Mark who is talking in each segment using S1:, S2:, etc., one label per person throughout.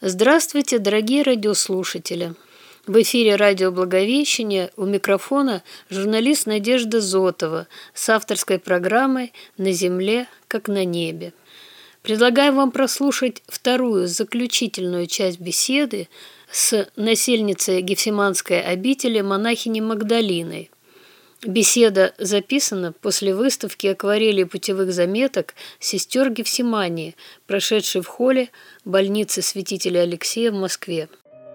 S1: Здравствуйте, дорогие радиослушатели! В эфире радио «Благовещение», у микрофона журналист Надежда Зотова с авторской программой «На земле, как на небе». Предлагаю вам прослушать вторую, заключительную часть беседы с насельницей Гефсиманской обители монахиней Магдалиной. Беседа записана после выставки акварелей и путевых заметок сестер Гефсимании, прошедшей в холле больницы святителя Алексея в Москве.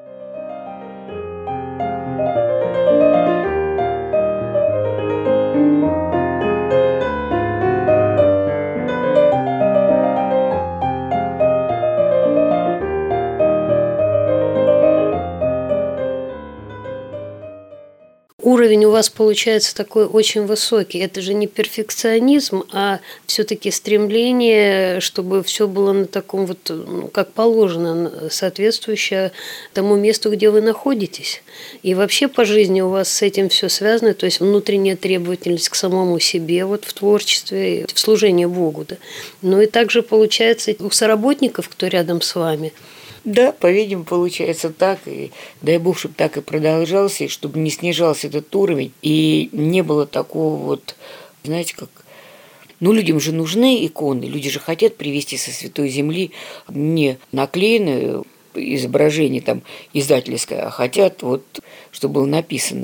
S1: Уровень у вас получается такой очень высокий. Это же не перфекционизм, а все-таки стремление, чтобы все было на таком вот, как положено, соответствующее тому месту, где вы находитесь. И вообще по жизни у вас с этим все связано, то есть внутренняя требовательность к самому себе, вот в творчестве, в служении Богу. Да? Но и также получается у соработников, кто рядом с вами.
S2: Да, по-видимому, получается так, и дай Бог, чтобы так и продолжался, и чтобы не снижался этот уровень, и не было такого вот, знаете, как... людям же нужны иконы, люди же хотят привезти со Святой Земли не наклеенное изображение там издательское, а хотят вот, чтобы было написано.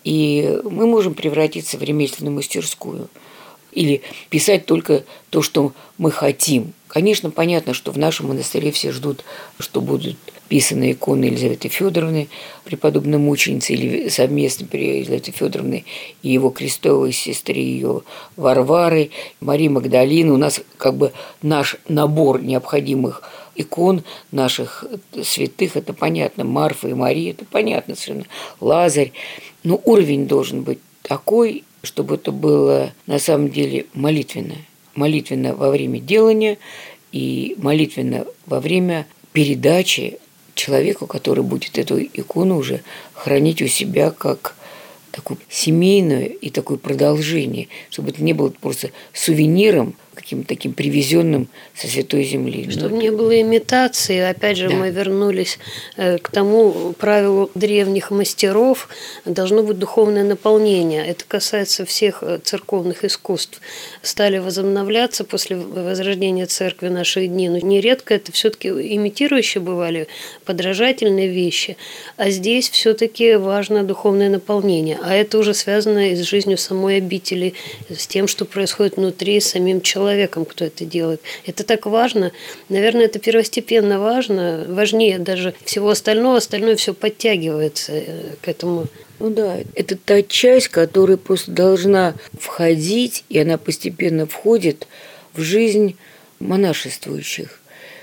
S2: И мы можем превратиться в ремесленную мастерскую. Или писать только то, что мы хотим. Конечно, понятно, что в нашем монастыре все ждут, что будут писаны иконы Елизаветы Федоровны, преподобной мученицы, или совместно при Елизавете Федоровны и его крестовой сестре, ее Варвары, Марии Магдалины. У нас как бы наш набор необходимых икон наших святых, это понятно, Марфа и Мария, это понятно совершенно, Лазарь. Но уровень должен быть такой, чтобы это было на самом деле молитвенно. Молитвенно во время делания и молитвенно во время передачи человеку, который будет эту икону уже хранить у себя как такую семейную и такое продолжение, чтобы это не было просто сувениром, каким-то таким привезенным со Святой Земли.
S1: Чтобы не было имитации. Опять же, да. Мы вернулись к тому правилу древних мастеров. Должно быть духовное наполнение. Это касается всех церковных искусств. Стали возобновляться после возрождения церкви в наши дни. Но нередко это все-таки имитирующие бывали, подражательные вещи. А здесь все-таки важно духовное наполнение. А это уже связано и с жизнью самой обители, с тем, что происходит внутри, с самим человеком, кто это делает. Это так важно. Наверное, это первостепенно важно, важнее даже всего остального. Остальное все подтягивается к этому.
S2: Да, это та часть, которая просто должна входить, и она постепенно входит в жизнь монашествующих.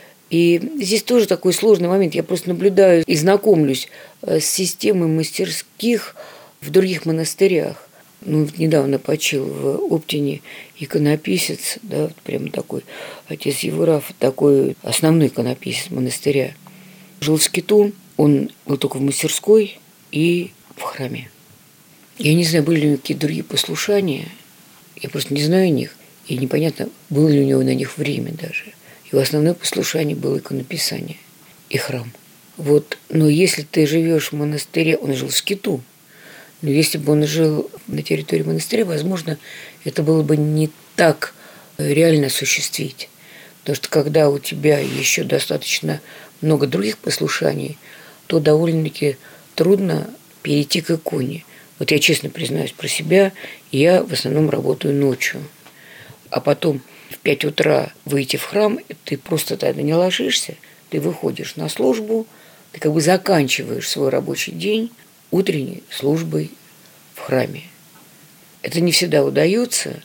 S2: И здесь тоже такой сложный момент. Я просто наблюдаю и знакомлюсь с системой мастерских в других монастырях. Недавно почил в Оптине иконописец, да, вот прямо такой, отец Евграф, такой основной иконописец монастыря. Жил в скиту, он был только в мастерской и в храме. Я не знаю, были ли у него какие-то другие послушания, я просто не знаю о них, и непонятно, было ли у него на них время даже. Его основное послушание было иконописание и храм. Вот, но если ты живешь в монастыре, он жил в скиту, но если бы он жил на территории монастыря, возможно, это было бы не так реально осуществить. Потому что когда у тебя еще достаточно много других послушаний, то довольно-таки трудно перейти к иконе. Вот я честно признаюсь про себя, я в основном работаю ночью. А потом в 5 утра выйти в храм, ты просто тогда не ложишься, ты выходишь на службу, ты как бы заканчиваешь свой рабочий день утренней службой в храме. Это не всегда удается,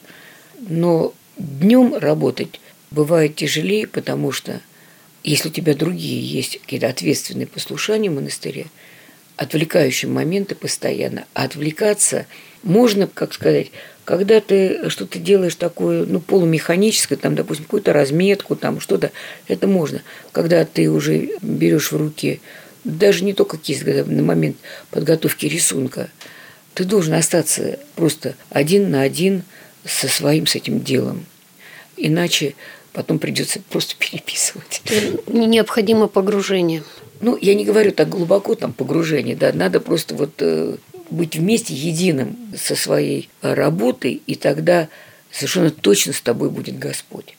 S2: но днем работать бывает тяжелее, потому что если у тебя другие есть какие-то ответственные послушания в монастыре, отвлекающие моменты постоянно, а отвлекаться можно, как сказать, когда ты что-то делаешь такое, полумеханическое, там, допустим, какую-то разметку, там что-то, это можно. Когда ты уже берешь в руки даже не только кисть, когда на момент подготовки рисунка, ты должен остаться просто один на один с этим делом. иначе потом придется просто переписывать.
S1: Необходимо погружение.
S2: Ну, я не говорю так глубоко, там, погружение, да, надо просто вот быть вместе единым со своей работой, и тогда совершенно точно с тобой будет Господь.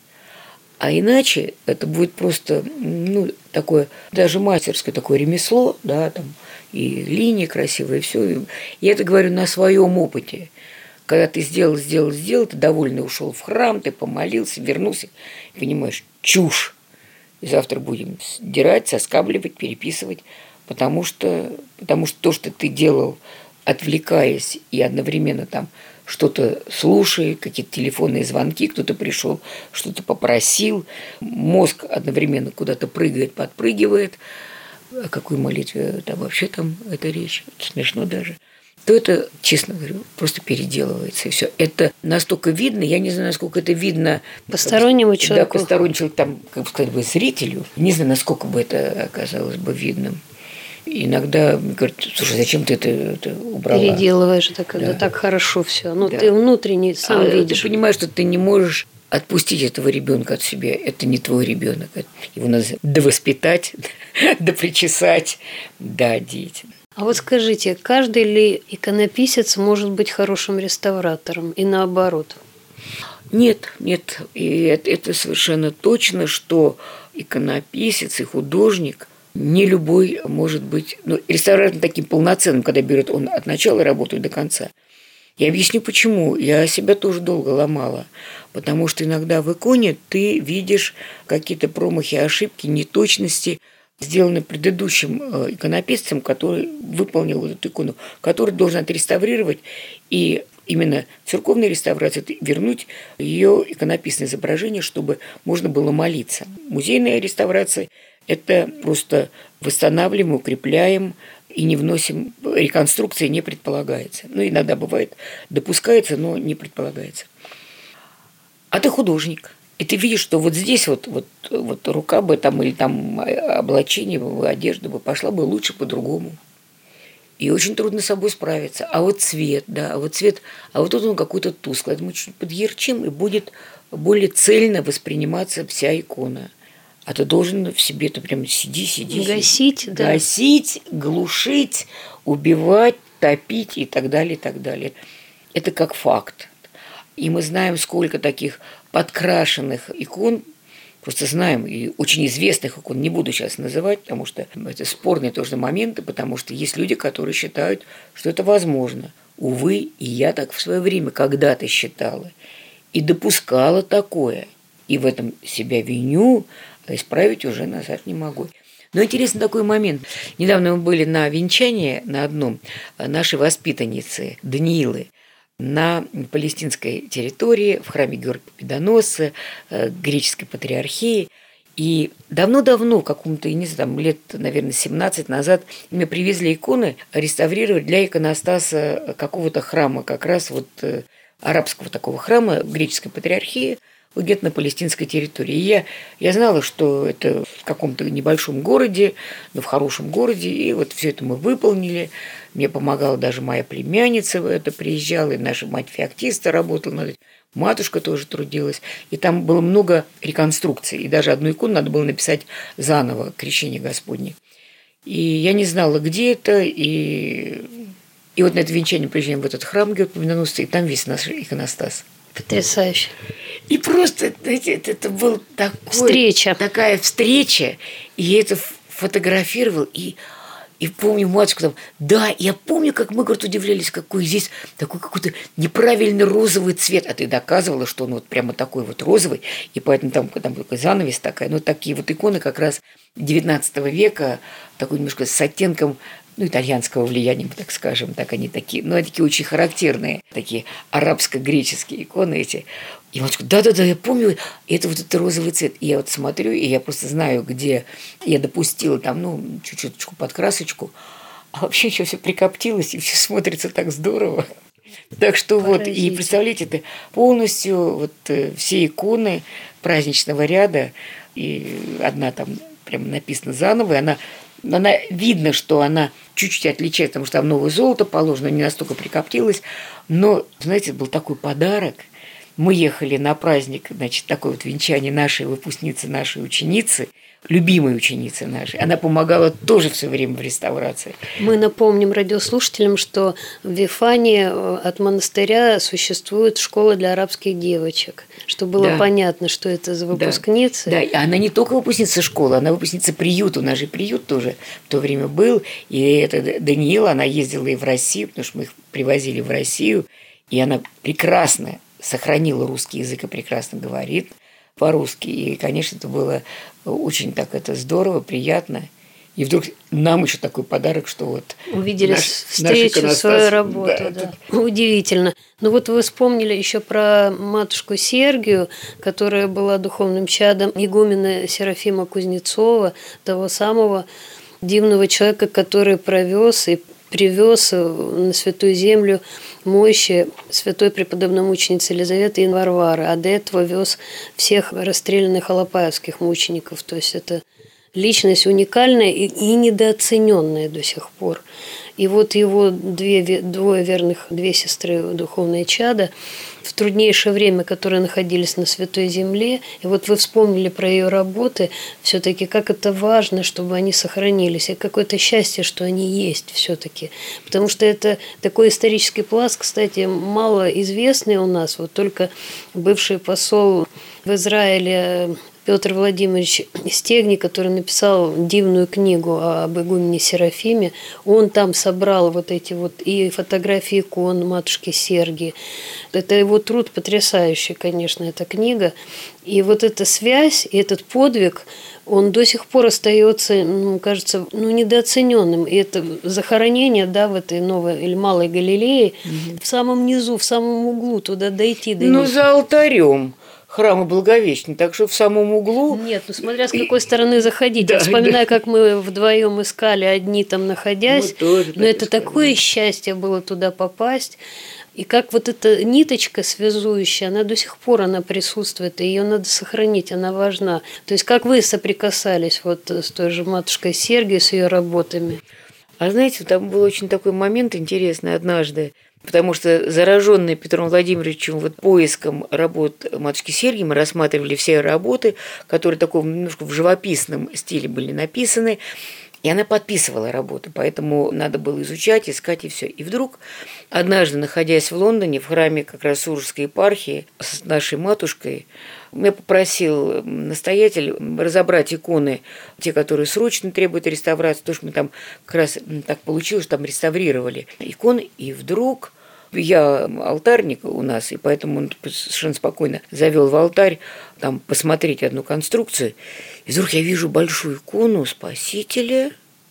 S2: А иначе это будет просто, ну, такое, даже мастерское такое ремесло, да, там, и линии красивые, и все. Я это говорю на своем опыте. Когда ты сделал, ты довольный ушел в храм, ты помолился, вернулся, и понимаешь, чушь. И завтра будем дирать, соскабливать, переписывать, потому что то, что ты делал, отвлекаясь и одновременно там что-то слушая, какие-то телефонные звонки, кто-то пришел, что-то попросил, мозг одновременно куда-то прыгает, подпрыгивает. О какой молитве там вообще там это речь? Это смешно даже. То это, честно говорю, просто переделывается, и все. Это настолько видно, я не знаю, насколько это видно
S1: постороннему человеку.
S2: Да, постороннему человеку, там, как сказать бы, зрителю. Не знаю, насколько бы это оказалось бы видным. Иногда говорят, слушай, зачем ты это убрала?
S1: Переделываешь это, когда так хорошо все. Ну, да. Ты внутренне сам видишь.
S2: Ты понимаешь, что ты не можешь отпустить этого ребенка от себя. Это не твой ребенок. Его надо довоспитать, допричесать, доодеть.
S1: А вот скажите, каждый ли иконописец может быть хорошим реставратором и наоборот?
S2: Нет. И это совершенно точно, что иконописец и художник не любой может быть, ну, реставратором таким полноценным, когда берет он от начала работу до конца. Я объясню почему. Я себя тоже долго ломала. Потому что иногда в иконе ты видишь какие-то промахи, ошибки, неточности, сделаны предыдущим иконописцем, который выполнил вот эту икону, который должен отреставрировать и именно церковной реставрации вернуть ее иконописное изображение, чтобы можно было молиться. Музейная реставрация – это просто восстанавливаем, укрепляем и не вносим, реконструкция не предполагается. Ну, иногда бывает, допускается, но не предполагается. А ты художник. И ты видишь, что вот здесь вот рука бы там или там облачение, одежда бы пошла бы лучше по-другому. И очень трудно с собой справиться. А вот цвет, да, а вот тут он какой-то тусклый. Это мы чуть подъярчим, и будет более цельно восприниматься вся икона. А ты должен в себе, ты прям сиди.
S1: Гасить, да.
S2: Гасить, глушить, убивать, топить и так далее, и так далее. Это как факт. И мы знаем, сколько таких подкрашенных икон, просто знаем, и очень известных икон, не буду сейчас называть, потому что это спорные тоже моменты, потому что есть люди, которые считают, что это возможно. Увы, и я так в свое время когда-то считала и допускала такое. И в этом себя виню, а исправить уже назад не могу. Но интересный такой момент. Недавно мы были на венчании на одном нашей воспитанницы Даниилы на палестинской территории, в храме Георгия Победоносца, греческой патриархии. И давно-давно, какому-то, не знаю, там, лет, наверное, 17 назад, мне привезли иконы реставрировать для иконостаса какого-то храма, как раз вот арабского такого храма греческой патриархии, где-то на палестинской территории. И я знала, что это в каком-то небольшом городе, но в хорошем городе, и вот все это мы выполнили. Мне помогала даже моя племянница, это приезжала, и наша мать феоктиста работала над этим. Матушка тоже трудилась. И там было много реконструкций. И даже одну икону надо было написать заново, «Крещение Господне». И я не знала, где это. И вот на это венчание приезжаем в этот храм Георгия Победоносца, и там весь наш иконостас.
S1: Потрясающе.
S2: И просто, знаете, это был такая встреча. И я это фотографировал, и помню матушку там, да, я помню, как мы, говорит, удивлялись, какой здесь такой какой-то неправильный розовый цвет. А ты доказывала, что он вот прямо такой вот розовый, и поэтому там такой занавес такая. Ну, такие вот иконы как раз XIX века, такой немножко с оттенком, ну, итальянского влияния, так скажем, так они такие, ну, они такие очень характерные, такие арабско-греческие иконы эти. И матушка, да, я помню, это вот этот розовый цвет. И я вот смотрю, и я просто знаю, где я допустила там, ну, чуть-чуточку подкрасочку, а вообще еще все прикоптилось, и все смотрится так здорово. Так что вот, и представляете, это полностью вот все иконы праздничного ряда, и одна там прям написана заново, и она видно, что она чуть-чуть отличается, потому что там новое золото положено, не настолько прикоптилось. Но, знаете, был такой подарок. мы ехали на праздник, значит, такое вот венчание нашей выпускницы, нашей ученицы, любимой ученицы нашей. Она помогала тоже все время в реставрации.
S1: Мы напомним радиослушателям, что в Вифании от монастыря существует школа для арабских девочек, чтобы было понятно, что это за выпускницы.
S2: Да, и она не только выпускница школы, она выпускница приюта. У нас же приют тоже в то время был. И это Даниила, она ездила и в Россию, потому что мы их привозили в Россию. И она прекрасно сохранила русский язык и прекрасно говорит по-русски. И, конечно, это было очень так это здорово, приятно. И вдруг нам еще такой подарок, что вот
S1: увидели встречу, свою работу. Да. Удивительно. Ну вот вы вспомнили еще про матушку Сергию, которая была духовным чадом игумена Серафима Кузнецова, того самого дивного человека, который привез на Святую Землю мощи святой преподобной мученицы Елизаветы и Варвары, а до этого вез всех расстрелянных алапаевских мучеников. То есть это личность уникальная и недооцененная до сих пор. И вот его две сестры, духовные чада, в труднейшее время, которые находились на Святой Земле, и вот вы вспомнили про ее работы, все-таки как это важно, чтобы они сохранились, и какое-то счастье, что они есть все-таки. Потому что это такой исторический пласт, кстати, мало известный у нас, вот только бывший посол в Израиле Петр Владимирович Стегни, который написал дивную книгу об игумене Серафиме, он там собрал вот эти вот и фотографии икон матушки Сергии. Это его труд потрясающий, конечно, эта книга. И вот эта связь, и этот подвиг, он до сих пор остается, кажется, недооцененным. И это захоронение, в этой новой или малой Галилее, в самом низу, в самом углу, туда дойти до них.
S2: За алтарем храма Благовещения, так что в самом углу.
S1: Нет, смотря с какой стороны заходить. Я вспоминаю, как мы вдвоем искали, одни там находясь. Но это такое счастье было туда попасть. И как вот эта ниточка связующая, она до сих пор присутствует, и ее надо сохранить, она важна. То есть как вы соприкасались вот с той же матушкой Сергией, с ее работами?
S2: А знаете, там был очень такой момент интересный однажды, потому что зараженные Петром Владимировичем поиском работ матушки Сергии, мы рассматривали все работы, которые немножко в живописном стиле были написаны, и она подписывала работы, поэтому надо было изучать, искать и все. И вдруг однажды, находясь в Лондоне, в храме как раз Суржской епархии с нашей матушкой, меня попросил настоятель разобрать иконы, те, которые срочно требуют реставрации, потому что мы там как раз так получилось, что там реставрировали иконы, и вдруг я алтарник у нас, и поэтому он совершенно спокойно завел в алтарь там посмотреть одну конструкцию, и вдруг я вижу большую икону Спасителя,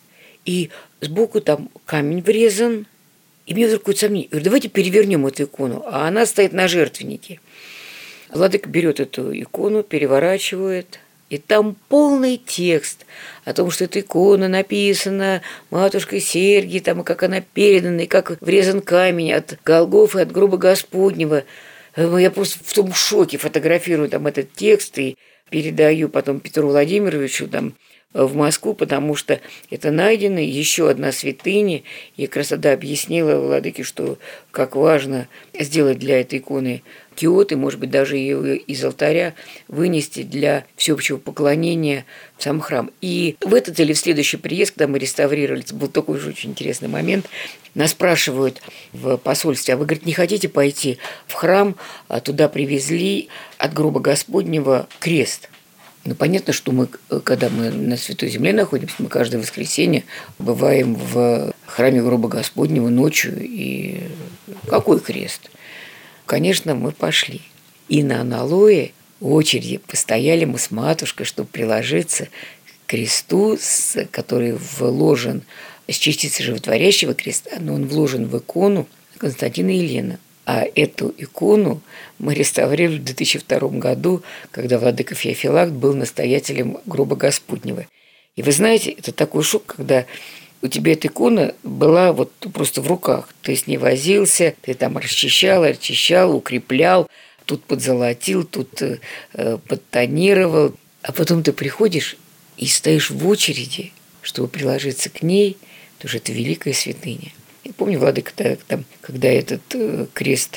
S2: и сбоку там камень врезан, и мне вдруг какое-то сомнение. Я говорю, давайте перевернем эту икону, а она стоит на жертвеннике. Владыка берет эту икону, переворачивает, и там полный текст о том, что эта икона написана матушкой Сергией, там, и как она передана, и как врезан камень от Голгофы, от гроба Господнего. Я просто в том шоке фотографирую там этот текст и передаю потом Петру Владимировичу там в Москву, потому что это найдено, еще одна святыня. И как раз тогда объяснила владыке, что как важно сделать для этой иконы киот, и, может быть, даже ее из алтаря вынести для всеобщего поклонения в сам храм. И в этот или в следующий приезд, когда мы реставрировали, это был такой же очень интересный момент, нас спрашивают в посольстве, а вы, говорит, не хотите пойти в храм? А туда привезли от гроба Господнего крест. Понятно, что мы, когда мы на Святой Земле находимся, мы каждое воскресенье бываем в храме гроба Господнего ночью. И какой крест? Конечно, мы пошли. И на аналое очереди постояли мы с матушкой, чтобы приложиться к кресту, который вложен с частицы животворящего креста, но он вложен в икону Константина и Елены. А эту икону мы реставрировали в 2002 году, когда владыка Феофилакт был настоятелем гроба Господнего. И вы знаете, это такой шок, когда у тебя эта икона была просто в руках. Ты с ней возился, ты там расчищал, укреплял, тут подзолотил, тут подтонировал. А потом ты приходишь и стоишь в очереди, чтобы приложиться к ней, потому что это великая святыня. Я помню, владыка, когда этот крест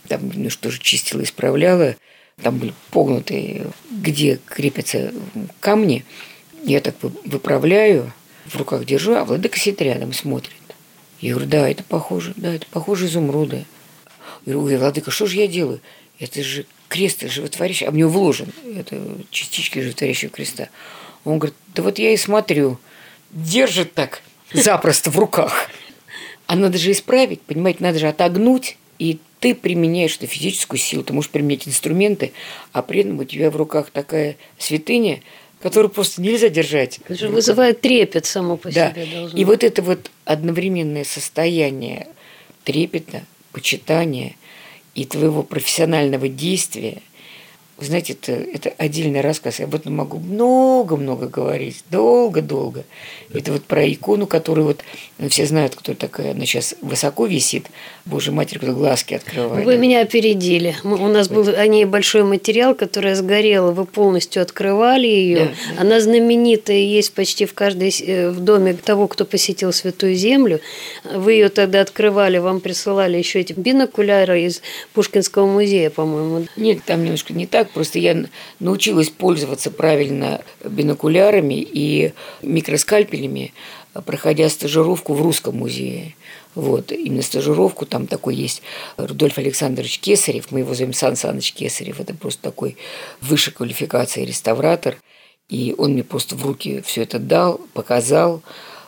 S2: там немножко тоже чистила, исправляла. Там были погнутые, где крепятся камни. Я так выправляю, в руках держу, а владыка сидит рядом, смотрит. Я говорю, да, это похоже изумруды. Я говорю, ой, владыка, что же я делаю? Это же крест животворящий, а в него вложен. Это частички животворящего креста. Он говорит, да вот я и смотрю. Держит так запросто в руках. А надо же исправить, понимаете, надо же отогнуть, и ты применяешь эту физическую силу, ты можешь применять инструменты, а при этом у тебя в руках такая святыня, которую просто нельзя держать.
S1: Это же вызывает трепет само по себе.
S2: И вот это вот одновременное состояние трепета, почитания и твоего профессионального действия, вы знаете, это отдельный рассказ. Я об этом могу много-много говорить, долго-долго. Это вот про икону, которую вот все знают, кто такая. Она сейчас высоко висит. Божья Матерь, когда глазки открывает.
S1: Вы меня опередили. У нас был о ней большой материал, который сгорел. Вы полностью открывали ее. Да. Она знаменитая, есть почти в доме того, кто посетил Святую Землю. Вы ее тогда открывали, вам присылали еще эти бинокуляры из Пушкинского музея, по-моему.
S2: Нет, там немножко не так. Просто я научилась пользоваться правильно бинокулярами и микроскальпелями, проходя стажировку в Русском музее. Вот, именно стажировку, там такой есть Рудольф Александрович Кесарев, мы его зовем Сан Саныч Кесарев, это просто такой высшей квалификации реставратор, и он мне просто в руки все это дал, показал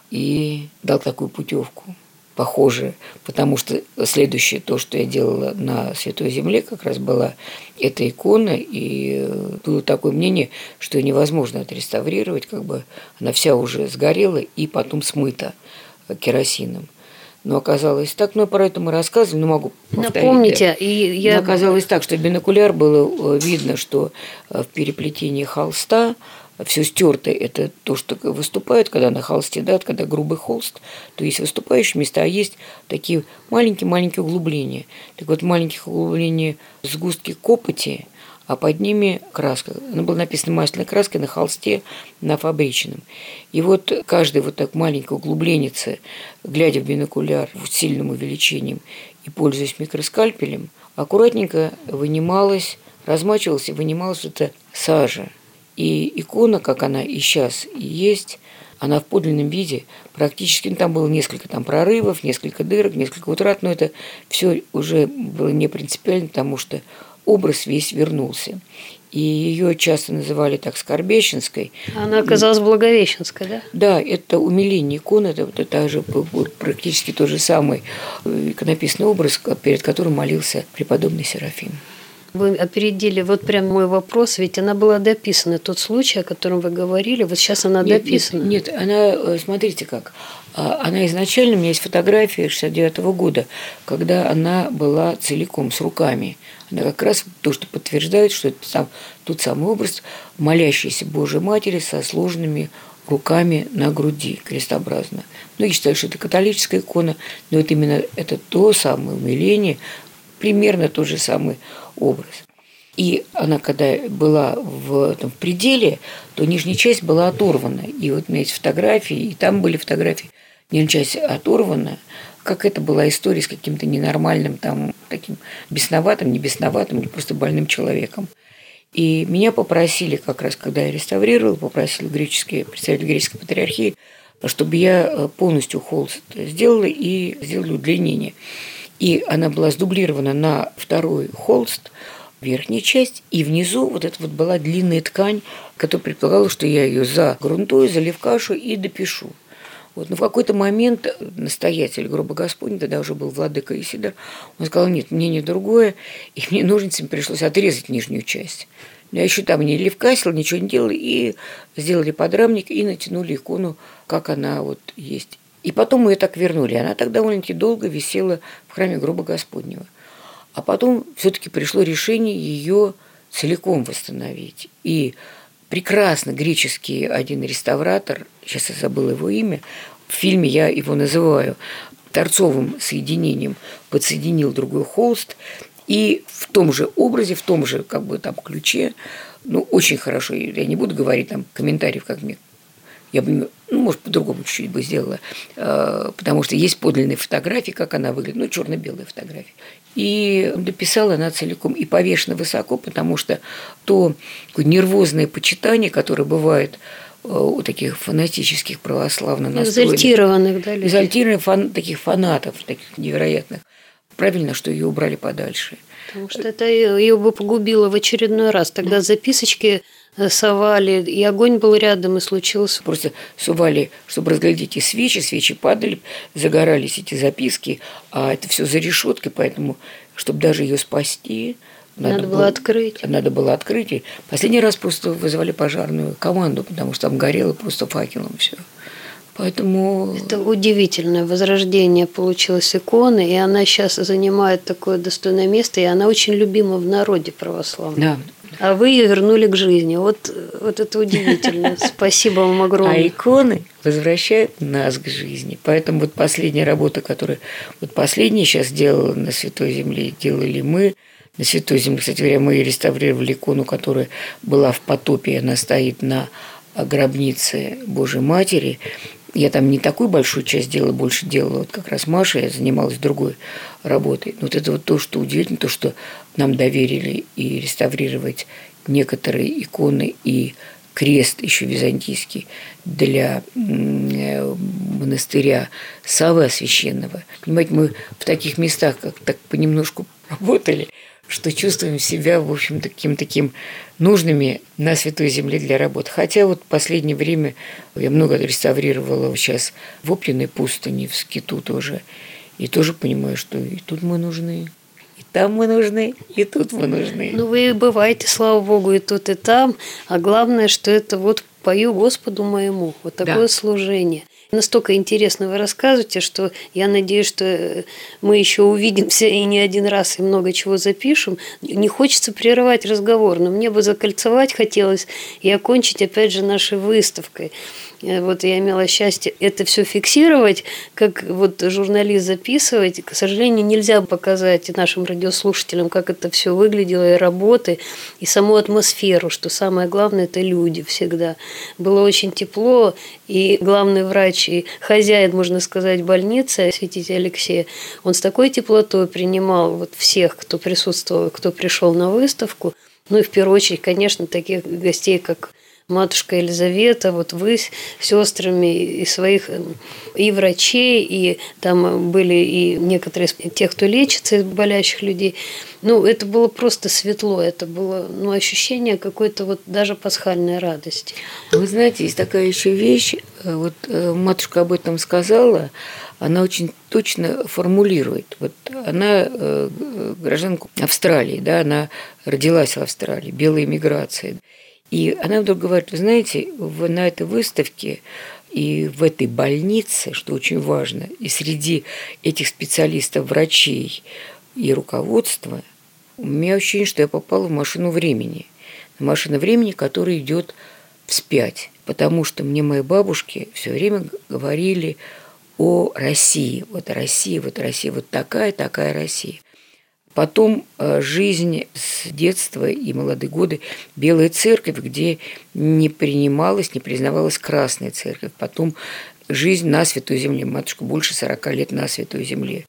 S2: и дал такую путевку. Похоже, потому что следующее, то, что я делала на Святой Земле, как раз была эта икона, и было такое мнение, что ее невозможно отреставрировать, как бы она вся уже сгорела и потом смыта керосином. Но оказалось так, но про это мы рассказывали, но могу повторить.
S1: Напомните,
S2: да. Но оказалось так, что бинокуляр было видно, что в переплетении холста все стерто, это то, что выступает, когда на холсте, да, когда грубый холст, то есть выступающие места, а есть такие маленькие-маленькие углубления. Так вот, в маленьких углублениях сгустки копоти, а под ними краска. Она была написана масляной краской на холсте, на фабричном. И вот каждое вот так маленькое углубленице, глядя в бинокуляр с сильным увеличением и пользуясь микроскальпелем, аккуратненько вынималась, размачивалась и вынималась эта сажа. И икона, как она и сейчас и есть, она в подлинном виде практически, там было несколько прорывов, несколько дырок, несколько утрат, но это все уже было не принципиально, потому что образ весь вернулся. И ее часто называли так Скорбященской.
S1: Она оказалась Благовещенской, да?
S2: Да, это умиление иконы, это же практически тот же самый иконописный образ, перед которым молился преподобный Серафим.
S1: Вы опередили вот прям мой вопрос, ведь она была дописана. Тот случай, о котором вы говорили, вот сейчас она дописана.
S2: Нет, она, смотрите как, она изначально, у меня есть фотография 69-го года, когда она была целиком с руками. Она как раз то, что подтверждает, что это тот самый образ молящейся Божьей Матери со сложными руками на груди, крестообразно. Многие считают, что это католическая икона, но вот именно это то самое умиление, примерно тот же самый образ. И она, когда была в пределе, то нижняя часть была оторвана. И вот у меня есть фотографии, и там были фотографии, нижняя часть оторвана, как это была история с каким-то ненормальным, таким бесноватым, не бесноватым, просто больным человеком. И меня попросили, как раз когда я реставрировала, попросили представитель греческой патриархии, чтобы я полностью холст сделала и сделали удлинение. И она была сдублирована на второй холст, верхняя часть, и внизу вот это вот была длинная ткань, которая предполагала, что я ее загрунтую, заливкашу и допишу. Вот. Но в какой-то момент настоятель гроба Господня, тогда уже был владыка Исидор, он сказал, нет, мнение другое, и мне ножницами пришлось отрезать нижнюю часть. Я еще там не ливкасила, ничего не делала, и сделали подрамник, и натянули икону, как она вот есть. И потом мы ее так вернули. Она так довольно-таки долго висела в храме гроба Господнего. А потом все-таки пришло решение ее целиком восстановить. И прекрасно греческий один реставратор, сейчас я забыла его имя, в фильме я его называю торцовым соединением, подсоединил другой холст, и в том же образе, в том же ключе, очень хорошо, я не буду говорить комментариев, как мне. Я бы ну, может, по-другому чуть-чуть бы сделала, потому что есть подлинные фотографии, как она выглядит, ну, черно-белые фотографии. И дописала она целиком и повешена высоко, потому что то такое нервозное почитание, которое бывает у таких фанатических православно настроенных.
S1: Экзальтированных, да, людей?
S2: Экзальтированных таких фанатов, таких невероятных. Правильно, что ее убрали подальше.
S1: Потому что это ее бы погубило в очередной раз. Тогда записочки совали, и огонь был рядом, и случился.
S2: Просто сували, чтобы разглядеть и свечи падали, загорались эти записки, а это все за решеткой, поэтому, чтобы даже ее спасти, надо было открыть. Надо было открыть. И последний раз просто вызывали пожарную команду, потому что там горело просто факелом все. Поэтому...
S1: Это удивительное возрождение получилось иконы, и она сейчас занимает такое достойное место, и она очень любима в народе православном.
S2: Да.
S1: А вы ее вернули к жизни. Вот это удивительно. Спасибо вам огромное.
S2: А иконы возвращают нас к жизни. Поэтому вот последняя работа, которую вот последняя сейчас делала на Святой Земле, делали мы на Святой Земле. Кстати говоря, мы реставрировали икону, которая была в потопе, она стоит на гробнице Божьей Матери. Я там не такую большую часть делала, больше делала вот как раз Маша, я занималась другой работой. Но вот это вот то, что удивительно, то, что нам доверили и реставрировать некоторые иконы и крест еще византийский для монастыря Саввы Священного. Понимаете, мы в таких местах как так понемножку работали, что чувствуем себя, в общем, таким нужными на Святой Земле для работы. Хотя вот в последнее время я много реставрировала сейчас в Оптиной пустыне, в Скиту тоже. И тоже понимаю, что и тут мы нужны, и там мы нужны, и тут мы нужны.
S1: Ну, вы бываете, слава Богу, и тут, и там. А главное, что это вот «Пою Господу моему». Вот такое служение. Настолько интересно вы рассказываете, что я надеюсь, что мы еще увидимся и не один раз, и много чего запишем. Не хочется прерывать разговор, но мне бы закольцевать хотелось и окончить, опять же, нашей выставкой. Вот я имела счастье это все фиксировать, как вот журналист записывать. К сожалению, нельзя показать нашим радиослушателям, как это все выглядело, и работы, и саму атмосферу, что самое главное – это люди всегда. Было очень тепло, и главный врач, и хозяин, можно сказать, больницы, святитель Алексей, он с такой теплотой принимал вот всех, кто присутствовал, кто пришел на выставку. Ну и в первую очередь, конечно, таких гостей, как матушка Елизавета, вот вы с сестрами и своих и врачей, и там были и некоторые из тех, кто лечится, из болящих людей. Ну, это было просто светло, это было ощущение какой-то вот даже пасхальной радости.
S2: Вы знаете, есть такая еще вещь, вот матушка об этом сказала, она очень точно формулирует. Вот она гражданка Австралии, да, она родилась в Австралии, белая эмиграция. И она вдруг говорит, вы знаете, на этой выставке и в этой больнице, что очень важно, и среди этих специалистов, врачей и руководства, у меня ощущение, что я попала в машину времени. Машина времени, которая идет вспять. Потому что мне мои бабушки все время говорили о России. Вот Россия, вот такая Россия. Потом жизнь с детства и молодые годы, Белая Церковь, где не принималась, не признавалась Красная Церковь. Потом жизнь на Святой Земле. Матушка больше 40 лет на Святой Земле.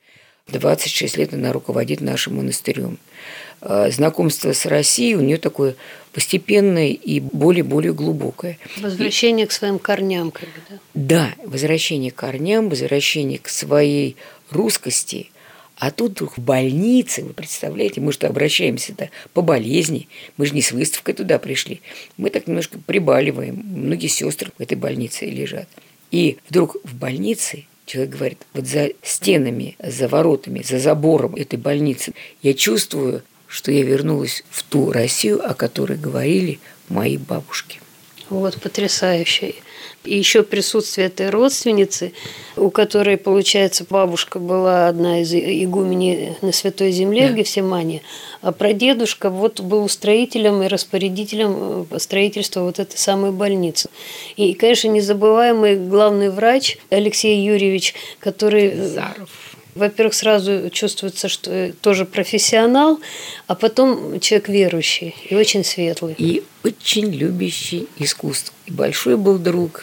S2: 26 лет она руководит нашим монастырем. Знакомство с Россией у нее такое постепенное и более глубокое.
S1: Возвращение к своим корням, как бы, да?
S2: Да, возвращение к корням, возвращение к своей русскости. А тут вдруг в больнице, вы представляете, мы что обращаемся-то по болезни, мы же не с выставкой туда пришли. Мы так немножко прибаливаем, многие сестры в этой больнице лежат. И вдруг в больнице человек говорит, вот за стенами, за воротами, за забором этой больницы я чувствую, что я вернулась в ту Россию, о которой говорили мои бабушки.
S1: Вот, потрясающе. И еще присутствие этой родственницы, у которой, получается, бабушка была одна из игуменей на Святой Земле, в Гефсимании, а прадедушка вот был устроителем и распорядителем строительства вот этой самой больницы. И, конечно, незабываемый главный врач Алексей Юрьевич, который...
S2: Заров.
S1: Во-первых, сразу чувствуется, что тоже профессионал, а потом человек верующий и очень светлый.
S2: И очень любящий искусство. И большой был друг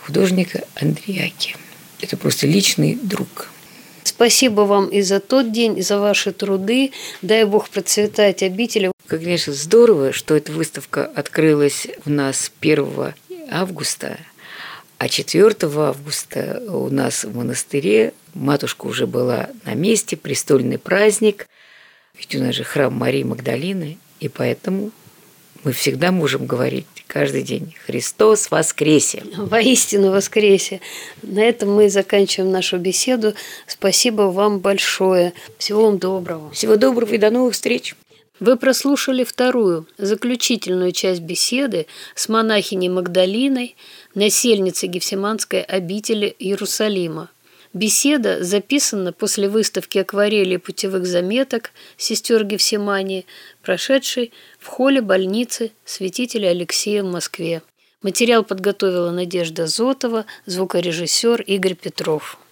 S2: художника Андриаки. Это просто личный друг.
S1: Спасибо вам и за тот день, и за ваши труды. Дай Бог процветать обители.
S2: Конечно, здорово, что эта выставка открылась у нас 1 августа, а 4 августа у нас в монастыре матушка уже была на месте, престольный праздник. Ведь у нас же храм Марии Магдалины, и поэтому мы всегда можем говорить каждый день: «Христос воскресе!»
S1: Воистину воскресе! На этом мы заканчиваем нашу беседу. Спасибо вам большое. Всего вам доброго.
S2: Всего доброго и до новых встреч!
S1: Вы прослушали вторую, заключительную часть беседы с монахиней Магдалиной, насельницей Гефсиманской обители Иерусалима. Беседа записана после выставки акварелей путевых заметок сестер Гефсимании, прошедшей в холле больницы святителя Алексея в Москве. Материал подготовила Надежда Зотова, звукорежиссер Игорь Петров.